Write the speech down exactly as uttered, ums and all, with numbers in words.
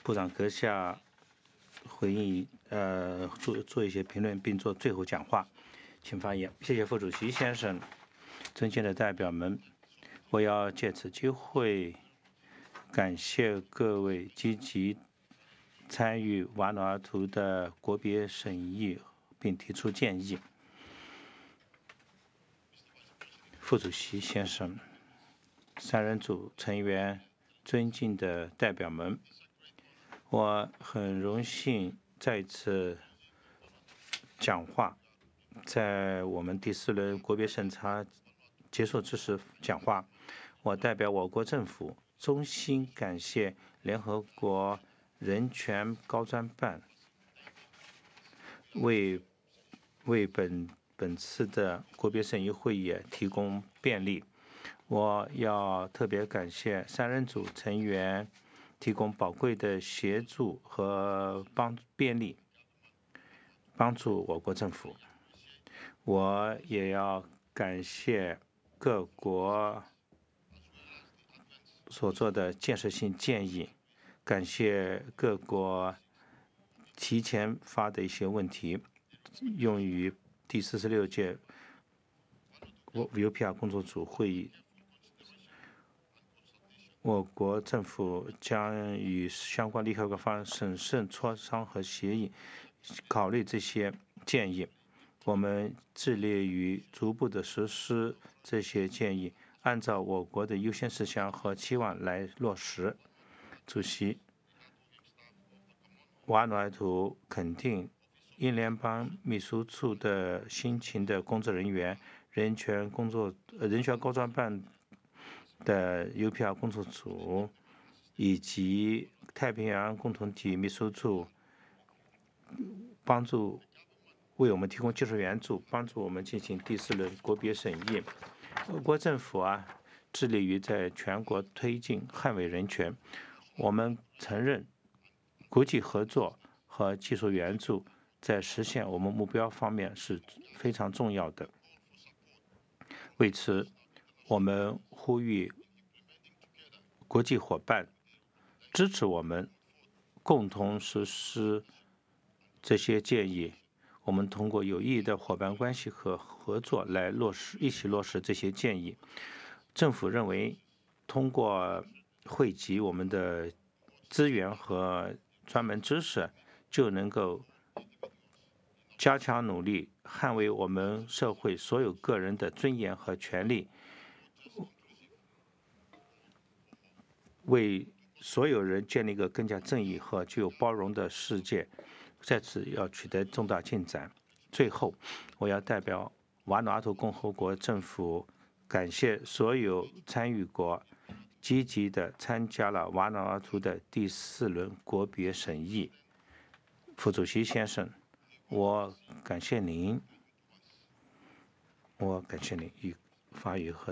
部长阁下回应呃做做一些评论，并做最后讲话，请发言。谢谢副主席先生，尊敬的代表们，我要借此机会感谢各位积极参与瓦努阿图的国别审议并提出建议。副主席先生，三人组成员，尊敬的代表们，我很荣幸再次讲话，在我们第四轮国别审查结束之时讲话。我代表我国政府衷心感谢联合国人权高专办为为本本次的国别审议会议提供便利。我要特别感谢三人组成员提供宝贵的协助和帮便利，帮助我国政府。我也要感谢各国所做的建设性建议，感谢各国提前发的一些问题，用于第四十六届 U P R 工作组会议。我国政府将与相关利害各方审慎磋商和协议，考虑这些建议。我们致力于逐步的实施这些建议，按照我国的优先事项和期望来落实。主席，瓦努阿图肯定英联邦秘书处的辛勤的工作人员、人权工作、呃、人权高专办的 U P R 工作组以及太平洋共同体秘书处帮助为我们提供技术援助，帮助我们进行第四轮国别审议。俄国政府啊，致力于在全国推进捍卫人权。我们承认国际合作和技术援助在实现我们目标方面是非常重要的。为此，我们呼吁国际伙伴支持我们共同实施这些建议。我们通过有意义的伙伴关系和合作来落实，一起落实这些建议。政府认为，通过汇集我们的资源和专门知识，就能够加强努力，捍卫我们社会所有个人的尊严和权利，为所有人建立一个更加正义和具有包容的世界。在此要取得重大进展。最后，我要代表瓦努阿图共和国政府感谢所有参与国积极地参加了瓦努阿图的第四轮国别审议。副主席先生，我感谢您，我感谢您与发言和